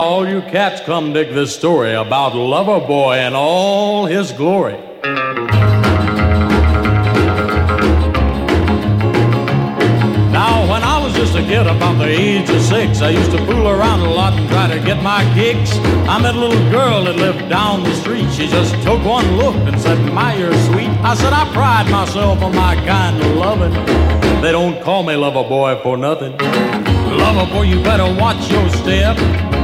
All you cats come dig this story about Loverboy and all his glory. Now, when I was just a kid about the age of 6, I used to fool around a lot and try to get my kicks. I met a little girl that lived down the street. She just took one look and said, "My, you're sweet." I said, "I pride myself on my kind of loving. They don't call me Loverboy for nothing. Loverboy, you better watch your step.